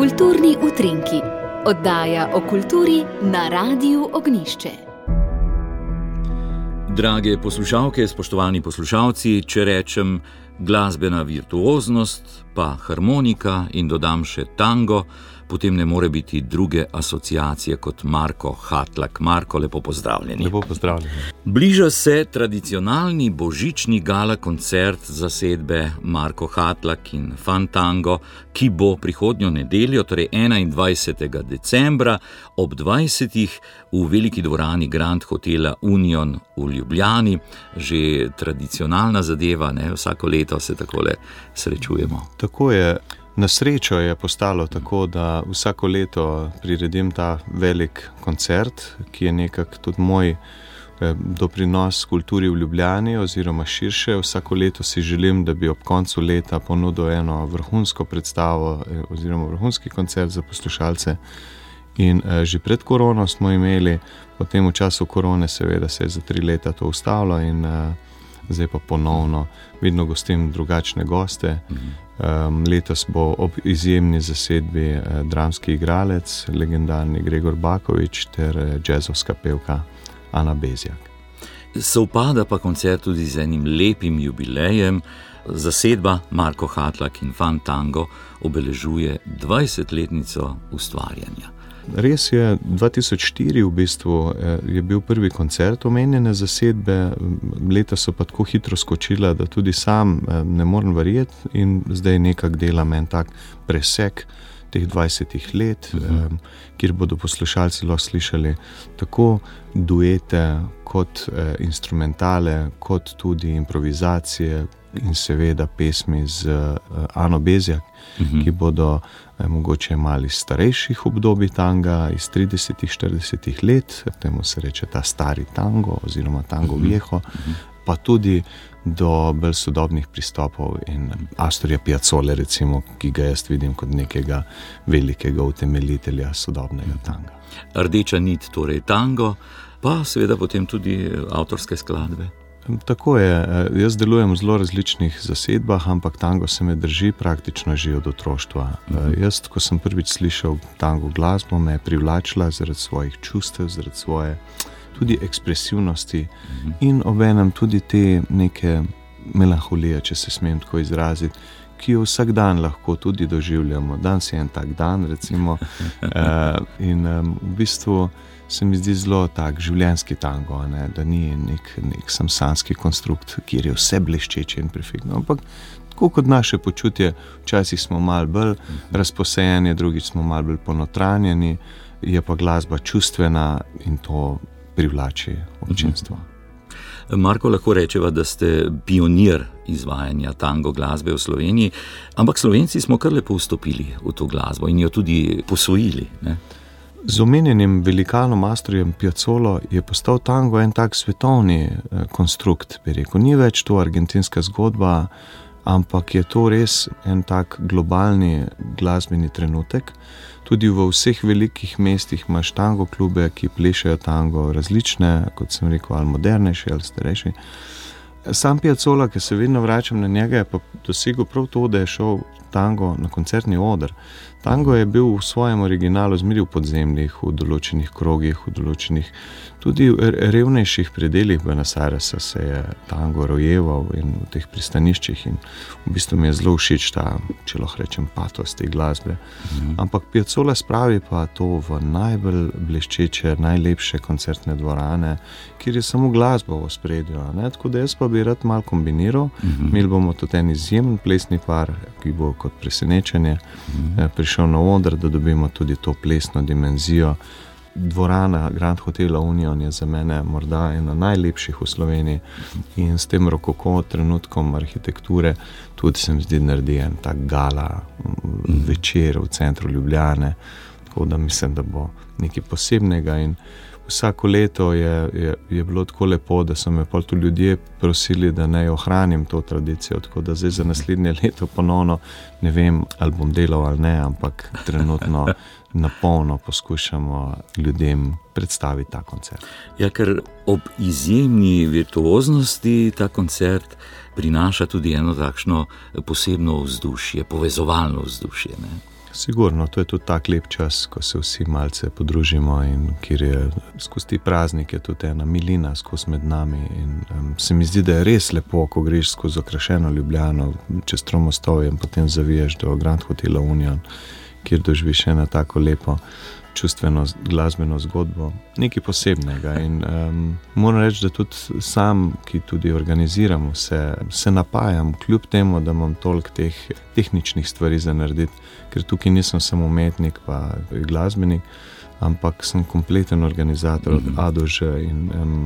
Kulturni utrinki, oddaja o kulturi na Radiu Ognjišče. Drage poslušalke, spoštovani poslušalci, če rečem glasbena virtuoznost, pa harmonika in dodam še tango, potem ne more biti druge asociacije kot Marko Hatlak. Marko, lepo pozdravljeni. Lepo pozdravljeni. Bliža se tradicionalni božični gala koncert zasedbe Marko Hatlak in Fantango, ki bo prihodnjo nedeljo, torej 21. decembra ob 20. v veliki dvorani Grand Hotela Union v Ljubljani. Že tradicionalna zadeva, ne? Vsako leto se takole srečujemo. Tako je. Na srečo je postalo tako, da vsako leto priredim ta velik koncert, ki je nekako tudi moj doprinos kulturi v Ljubljani oziroma širše. Vsako leto si želim, da bi ob koncu leta ponudil eno vrhunsko predstavo oziroma vrhunski koncert za poslušalce. In že pred korono smo imeli, potem v času korone seveda se je za 3 leta to ustavilo in zdaj pa ponovno vedno gostim drugačne goste. Letos bo ob izjemni zasedbi dramski igralec, legendarni Gregor Bakovič ter džezovska pevka Ana Bezjak. Sovpada pa koncert tudi z enim lepim jubilejem. Zasedba Marko Hatlak in Fantango obeležuje 20-letnico ustvarjanja. Res je, 2004 v bistvu je bil prvi koncert omenjene zasedbe, leta so pa tako hitro skočila, da tudi sam ne morem verjeti in zdaj nekako delam en tak presek teh 20 let, kjer bodo poslušalci lahko slišali tako duete kot instrumentale, kot tudi improvizacije in seveda pesmi z Ano Bezjak, ki bodo mogoče malo iz starejših obdobij tanga, iz 30-40 let, temu se reče ta stari tango oziroma tango viejo, pa tudi do bolj sodobnih pristopov in Astorja Piazzole, recimo, ki ga jaz vidim kot nekega velikega utemeljitelja sodobnega tanga. Rdeča nit, torej tango, pa seveda potem tudi avtorske skladbe. Tako je, jaz delujem v zelo različnih zasedbah, ampak tango se me drži praktično že od otroštva. Jaz, ko sem prvič slišal tango glasbo, me je privlačila zaradi svojih čustev, zaradi svoje tudi ekspresivnosti in obenem tudi te neke melanholije, če se smem tako izraziti, ki jo vsak dan lahko tudi doživljamo. Danes je en tak dan, recimo, in v bistvu se mi zdi zelo tak življenjski tango, ne? Da ni nek samsanski konstrukt, kjer je vse bleščeče in perfektno, ampak tako kot naše počutje, včasih smo malo bolj razposajeni, drugič smo malo bolj ponotranjeni, je pa glasba čustvena in to privlači občinstvo. Marko, lahko rečeva, da ste pionir izvajanja tango glasbe v Sloveniji, ampak Slovenci smo kar lepo vstopili v to glasbo in jo tudi posvojili, ne? Z omenjenim velikanom Astorjem Piazzolo je postal tango en tak svetovni konstrukt, bi rekel. Ni več to argentinska zgodba, ampak je to res en tak globalni glasbeni trenutek. Tudi v vseh velikih mestih imaš tango klube, ki plešajo tango različne, kot sem rekel, ali modernejši ali starejši. Sam Piazzolla, ki se vedno vračam na njega, je pa dosegel prav to, da je šel tango na koncertni oder. Tango je bil v svojem originalu zmeri v podzemljih, v določenih krogih, v določenih tudi revnejših predelih Buenos Airesa se je tango rojeval in v teh pristaniščih in v bistvu mi je zelo všeč ta, če lahko rečem, patos te glasbe. Ampak Piazzolla spravi pa to v najbolj bleščeče, najlepše koncertne dvorane, kjer je samo glasba v ospredju, ne? Tako da jaz pa bi rad malo kombiniral. Imeli bomo tudi en izjemen plesni par, ki bo kot presenečenje prišel na oder, da dobimo tudi to plesno dimenzijo. Dvorana Grand Hotela Union je za mene morda ena najlepših v Sloveniji in s tem rokoko trenutkom arhitekture tudi se mi zdi naredi en tak gala večer v centru Ljubljane, tako da mislim, da bo nekaj posebnega in vsako leto je bilo tako lepo, da so me pol tu ljudje prosili, da naj ohranim to tradicijo, tako da zdaj za naslednje leto ponovno ne vem, ali bom delal ali ne, ampak trenutno napolno poskušamo ljudem predstaviti ta koncert. Ja, ker ob izjemni virtuoznosti ta koncert prinaša tudi eno takšno posebno vzdušje, povezovalno vzdušje, ne? Sigurno, to je tudi tak lep čas, ko se vsi malce podružimo in kjer je skozi ti praznike tudi ena milina skozi med nami in se mi zdi, da je res lepo, ko greš skozi okrašeno Ljubljano, čez Tromostovje in potem zaviješ do Grand Hotela Union, kjer doživiš eno tako lepo čustveno glasbeno zgodbo, nekaj posebnega in moram reči, da tudi sam, ki tudi organiziram vse, se napajam, kljub temu, da imam toliko teh tehničnih stvari za narediti, ker tukaj nisem samo umetnik pa glasbenik, ampak sem kompleten organizator od A do Ž in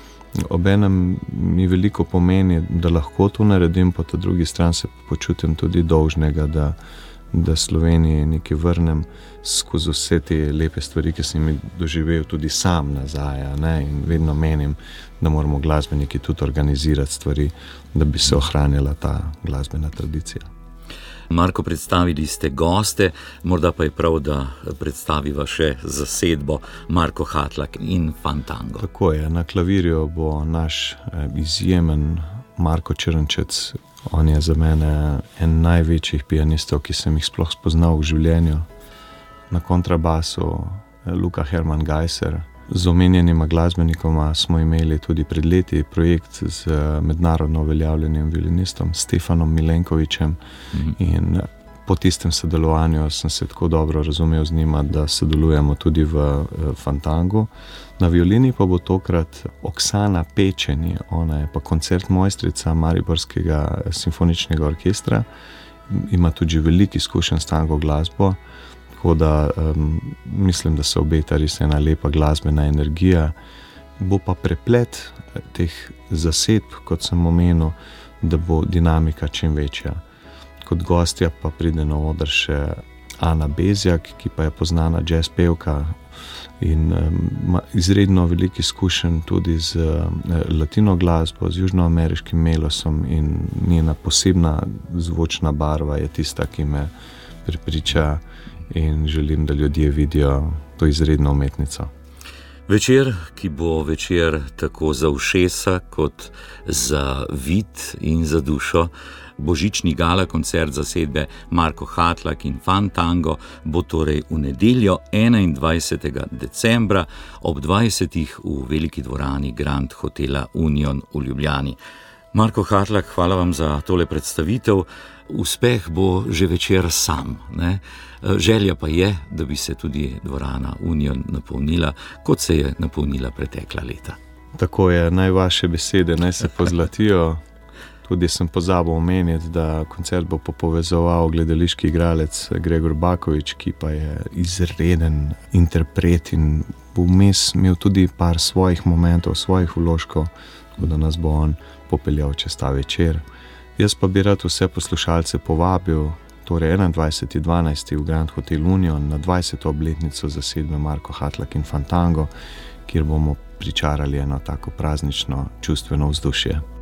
obenem mi veliko pomeni, da lahko to naredim, po ta drugi strani se počutim tudi dolžnega, da Sloveniji nekaj vrnem skozi vse te lepe stvari, ki sem jih doživel tudi sam nazaj, ne? In vedno menim, da moramo glasbeniki tudi organizirati stvari, da bi se ohranjala ta glasbena tradicija. Marko, predstavili ste goste, morda pa je prav, da predstaviva še zasedbo Marko Hatlak in Fantango. Tako je, na klavirju bo naš izjemen Marko Črnčec. On je za mene en največjih pianistov, ki sem jih sploh spoznal v življenju. Na kontrabasu Luka Hermann Geiser. Z omenjenima glasbenikoma smo imeli tudi pred leti projekt z mednarodno uveljavljenim violinistom Stefanom Milenkovičem in po tistem sodelovanju sem se tako dobro razumel z njima, da sodelujemo tudi v Fantangu. Na violini pa bo tokrat Oksana Pečeni, ona je pa koncertmojstrica Mariborskega simfoničnega orkestra, ima tudi veliko izkušenj s tango glasbo, tako da mislim, da se obeta res ena lepa glasbena energija. Bo pa preplet teh zasedb, kot sem omenil, da bo dinamika čim večja. Kot gostja pa pride na oder še Ana Bezjak, ki pa je poznana jazz pevka in ima izredno veliko izkušenj tudi z latino glasbo, z južnoameriškim melosom in njena posebna zvočna barva je tista, ki me prepriča in želim, da ljudje vidijo to izredno umetnico. Večer, ki bo večer tako za ušesa kot za vid in za dušo, božični gala koncert zasedbe Marko Hatlak in Fantango bo torej v nedeljo 21. decembra ob 20. v veliki dvorani Grand Hotela Union v Ljubljani. Marko Hatlak, hvala vam za tole predstavitev. Uspeh bo že večer sam, ne? Želja pa je, da bi se tudi dvorana Union napolnila, kot se je napolnila pretekla leta. Tako je, naj vaše besede naj se pozlatijo. Tudi sem pozabil omeniti, da koncert bo povezoval gledališki igralec Gregor Bakovič, ki pa je izreden interpret in bo vmes imel tudi par svojih momentov, svojih vložkov, tako da nas bo on popeljal čez ta večer. Jaz pa bi rad vse poslušalce povabil, torej 21.12. v Grand Hotel Union na 20. obletnico zasedbe Marko Hatlak in Fantango, kjer bomo pričarali eno tako praznično čustveno vzdušje.